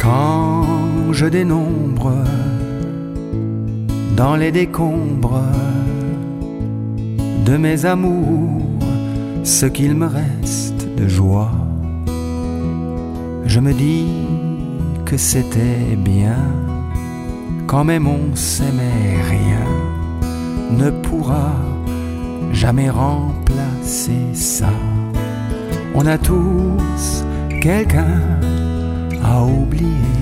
Quand je dénombre dans les décombres de mes amours ce qu'il me reste de joie, je me dis que c'était bien quand même on s'aimait, rien ne pourra jamais remplacer ça. On a tous quelqu'un à oublier,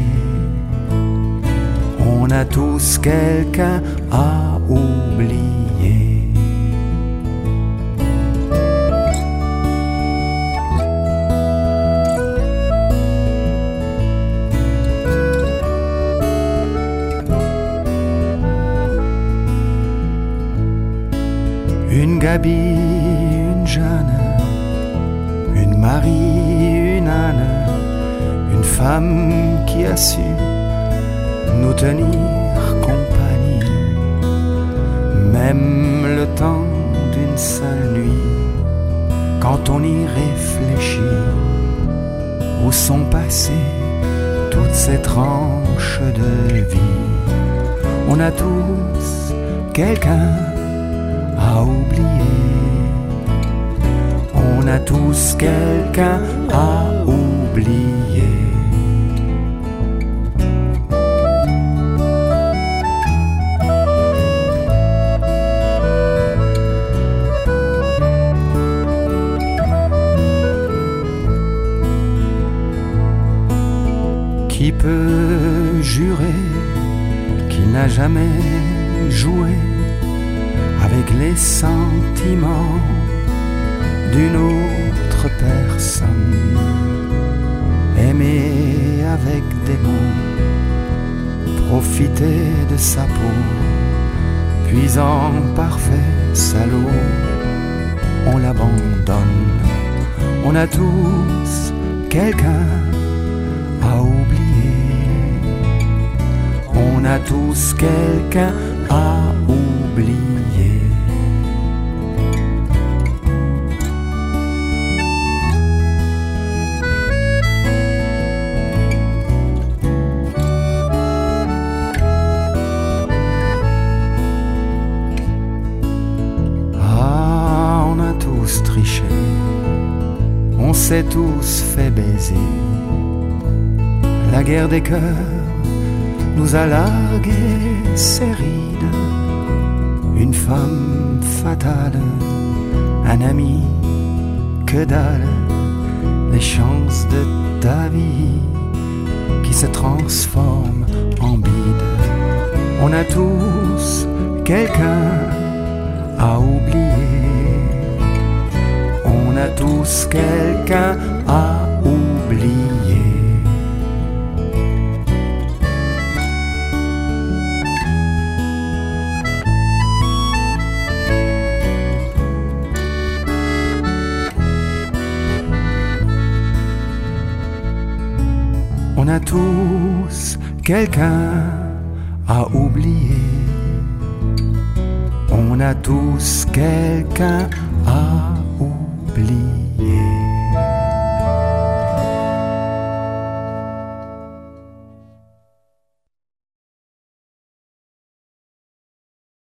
on a tous quelqu'un à oublier. Une Gabi, une Jeanne, une Marie, une Anne, une femme qui a su nous tenir compagnie, même le temps d'une seule nuit, quand on y réfléchit, où sont passées toutes ces tranches de vie. On a tous quelqu'un à oublier, on a tous quelqu'un à oublier. Qui peut jurer qu'il n'a jamais joué avec les sentiments d'une autre personne, aimer avec des mots, profiter de sa peau, puis en parfait salaud, on l'abandonne. On a tous quelqu'un à oublier, on a tous quelqu'un à oublier. Triché, on s'est tous fait baiser. La guerre des cœurs nous a largué ses rides. Une femme fatale, un ami, que dalle. Les chances de ta vie qui se transforment en bide. On a tous quelqu'un à oublier, on a tous quelqu'un à oublier. On a tous quelqu'un à oublier, on a tous quelqu'un à oublier.